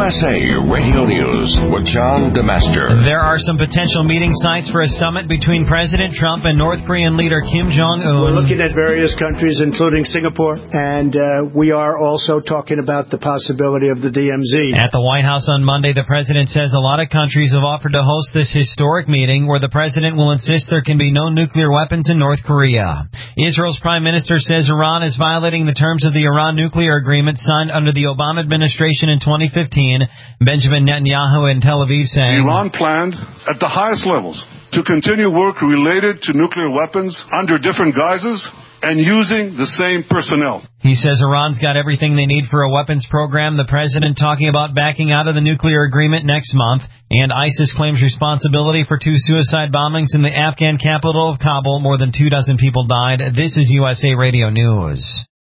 USA Radio News with John DeMaster. There are some potential meeting sites for a summit between President Trump and North Korean leader Kim Jong-un. We're looking at various countries, including Singapore, and we are also talking about the possibility of the DMZ. At the White House on Monday, the president says a lot of countries have offered to host this historic meeting where the president will insist there can be no nuclear weapons in North Korea. Israel's prime minister says Iran is violating the terms of the Iran nuclear agreement signed under the Obama administration in 2015. Benjamin Netanyahu in Tel Aviv saying, Iran planned at the highest levels to continue work related to nuclear weapons under different guises and using the same personnel. He says Iran's got everything they need for a weapons program. The president talking about backing out of the nuclear agreement next month. And ISIS claims responsibility for 2 suicide bombings in the Afghan capital of Kabul. More than 24 people died. This is USA Radio News.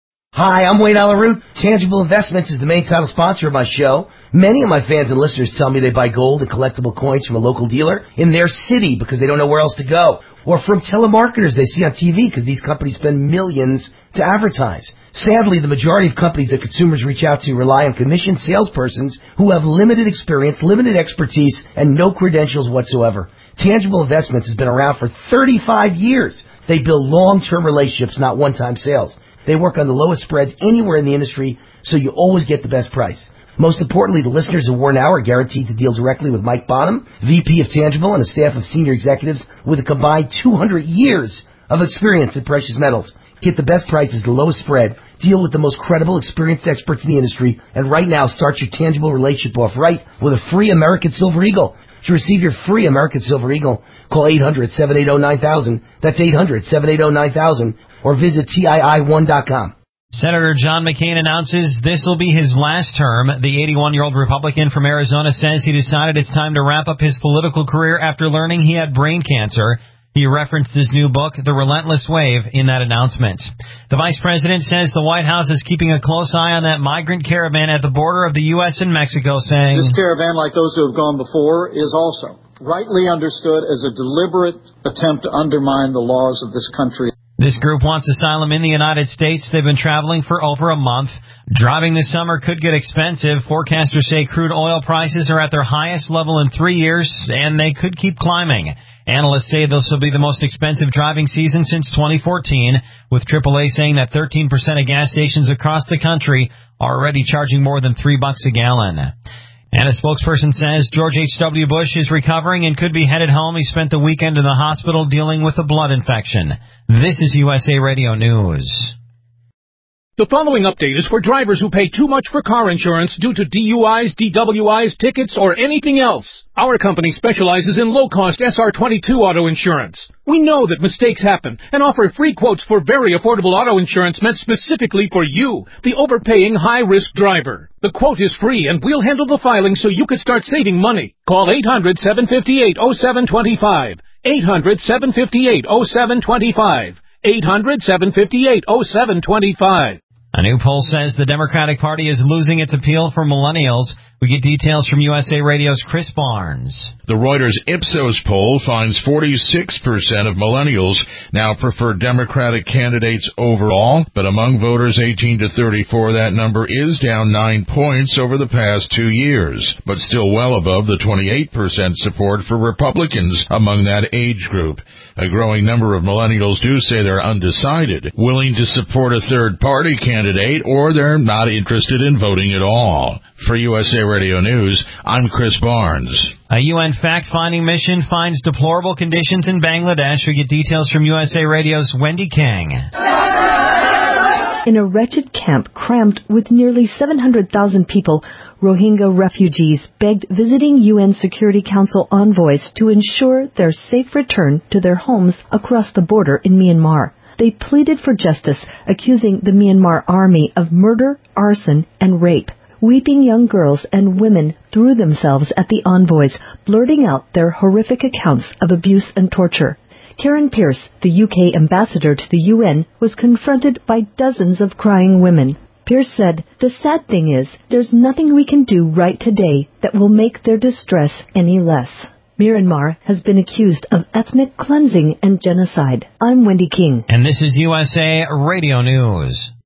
Hi, I'm Wayne Alaroot. Tangible Investments is the main title sponsor of my show. Many of my fans and listeners tell me they buy gold and collectible coins from a local dealer in their city because they don't know where else to go. Or from telemarketers they see on TV because these companies spend millions to advertise. Sadly, the majority of companies that consumers reach out to rely on commissioned salespersons who have limited experience, limited expertise, and no credentials whatsoever. Tangible Investments has been around for 35 years. They build long-term relationships, not one-time sales. They work on the lowest spreads anywhere in the industry, so you always get the best price. Most importantly, the listeners of War Now are guaranteed to deal directly with Mike Bonham, VP of Tangible, and a staff of senior executives with a combined 200 years of experience in precious metals. Get the best prices, the lowest spread, deal with the most credible, experienced experts in the industry, and right now start your Tangible relationship off right with a free American Silver Eagle. To receive your free American Silver Eagle, call 800-780-9000. That's 800-780-9000. Or visit TII1.com. Senator John McCain announces this will be his last term. The 81-year-old Republican from Arizona says he decided it's time to wrap up his political career after learning he had brain cancer. He referenced his new book, The Relentless Wave, in that announcement. The vice president says the White House is keeping a close eye on that migrant caravan at the border of the U.S. and Mexico, saying, This caravan, like those who have gone before, is also rightly understood as a deliberate attempt to undermine the laws of this country. This group wants asylum in the United States. They've been traveling for over a month. Driving this summer could get expensive. Forecasters say crude oil prices are at their highest level in 3 years, and they could keep climbing. Analysts say this will be the most expensive driving season since 2014, with AAA saying that 13% of gas stations across the country are already charging more than $3 a gallon. And a spokesperson says George H.W. Bush is recovering and could be headed home. He spent the weekend in the hospital dealing with a blood infection. This is USA Radio News. The following update is for drivers who pay too much for car insurance due to DUIs, DWIs, tickets, or anything else. Our company specializes in low-cost SR22 auto insurance. We know that mistakes happen and offer free quotes for very affordable auto insurance meant specifically for you, the overpaying high-risk driver. The quote is free and we'll handle the filing so you can start saving money. Call 800-758-0725. 800-758-0725. 800-758-0725. A new poll says the Democratic Party is losing its appeal for millennials. We get details from USA Radio's Chris Barnes. The Reuters Ipsos poll finds 46% of millennials now prefer Democratic candidates overall, but among voters 18 to 34, that number is down 9 points over the past 2 years, but still well above the 28% support for Republicans among that age group. A growing number of millennials do say they're undecided, willing to support a third-party candidate, or they're not interested in voting at all. For USA Radio News, I'm Chris Barnes. A UN fact-finding mission finds deplorable conditions in Bangladesh. We get details from USA Radio's Wendy King. In a wretched camp crammed with nearly 700,000 people, Rohingya refugees begged visiting UN Security Council envoys to ensure their safe return to their homes across the border in Myanmar. They pleaded for justice, accusing the Myanmar army of murder, arson, and rape. Weeping young girls and women threw themselves at the envoys, blurting out their horrific accounts of abuse and torture. Karen Pierce, the UK ambassador to the UN, was confronted by dozens of crying women. Pierce said, "The sad thing is, there's nothing we can do right today that will make their distress any less." Myanmar has been accused of ethnic cleansing and genocide. I'm Wendy King. And this is USA Radio News.